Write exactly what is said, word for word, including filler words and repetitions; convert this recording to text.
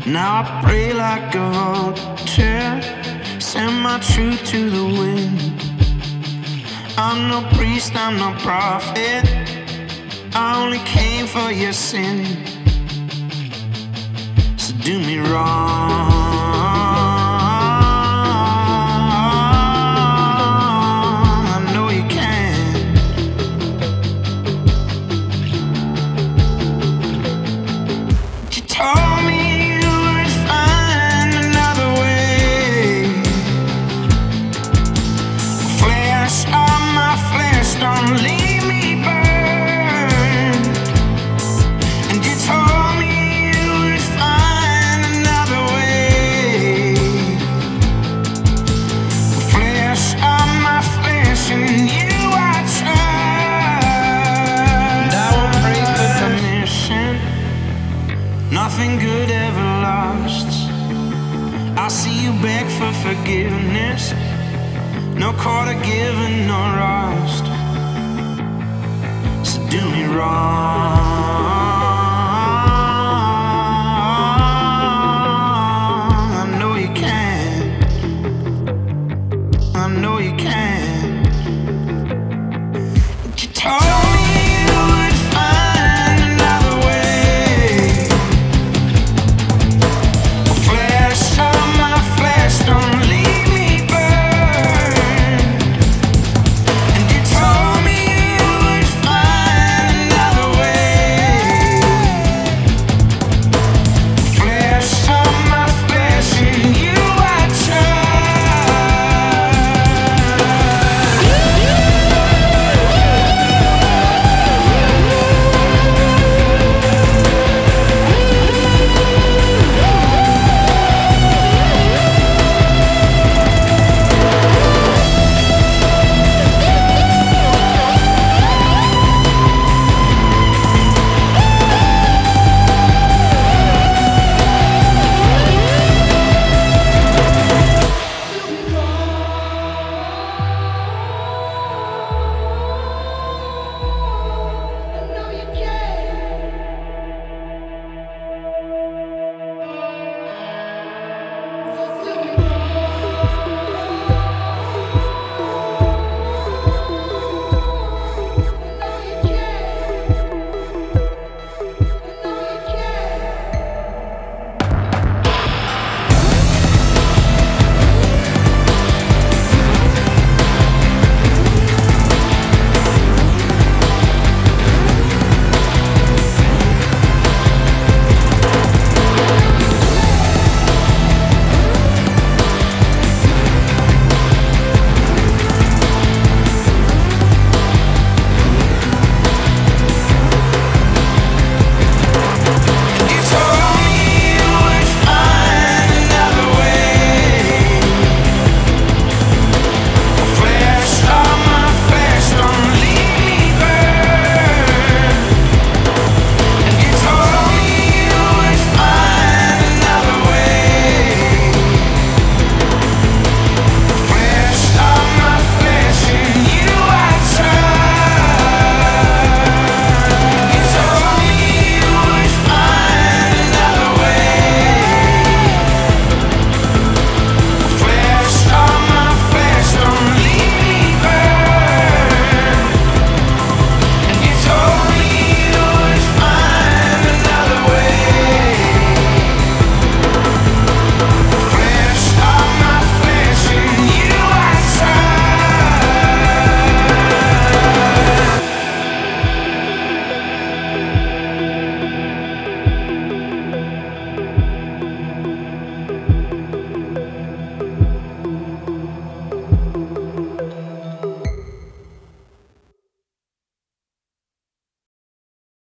Now I pray like a vulture, send my truth to the wind. I'm no priest, I'm no prophet, I only came for your sin. So do me wrong, I know you can. You told me you would find another way. Flesh of my flesh, don't leave me burn. And you told me you would find another way. Flesh of my flesh, and you I trust. I will pray for permission. Nothing good ever lasts. I see you beg for forgiveness. No quarter given, no rust. So do me wrong, I know you can. I know you can.